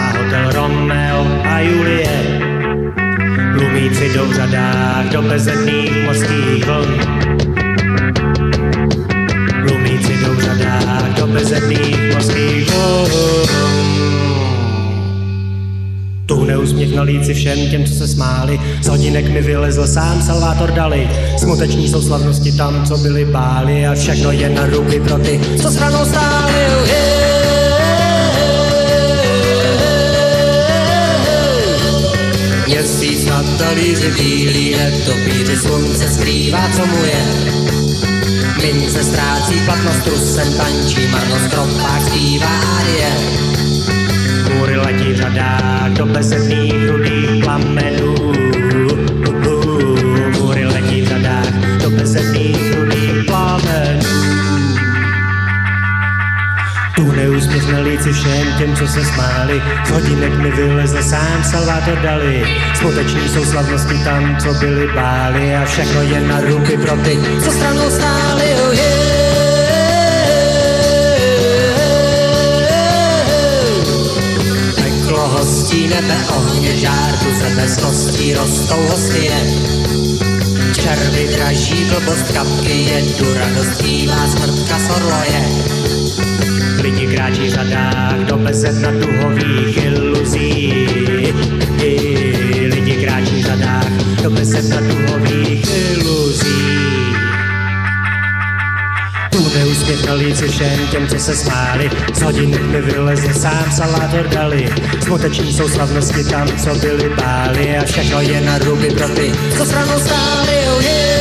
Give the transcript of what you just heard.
má hotel Romeo a Julie. Lumíci jdou v řadách do bezedných mořských vln. Lumíci jdou v řadách do bezedných mořských vln. Tuhne úsměv na líci všem těm, co se smáli. Z hodinek mi vylezl sám Salvator Dali. Smuteční jsou slavnosti tam, co byli báli. A všechno je na ruby pro ty, co stranou stáli. Měsíc na talíři bílý, netopíři, slunce skrývá, co mu je. Mince ztrácí platnost, trusem tančí, marnost tropák zpívá árie. Kůry letí v řadách do bezedných rudých plamenů. Kůry letí v řadách do bezedných rudých plamenů. Tuhne úsměv na líci všem těm, co se smáli. Z hodinek mi vylezl sám Salvator Dali. Smuteční jsou slavnosti tam, co byli báli. A všechno je na ruby pro ty, co stranou stáli. Peklo hostí, nebe, ohně, žárku, se bez kostí rostou hostie. Červy draží, blbost, kapky, jedu, radost, zpívá, smrtka, sorloje. Lidi kráčí v řadách do bezedna duhových iluzí. Lidi kráčí v řadách do bezedna duhových iluzí. Tuhne úsměv na líci všem těm, co se smáli. Z hodinek mi vylezl sám Salvator Dali. Smuteční jsou slavnosti tam, co byli báli. A všechno je na ruby pro ty, co stranou stáli.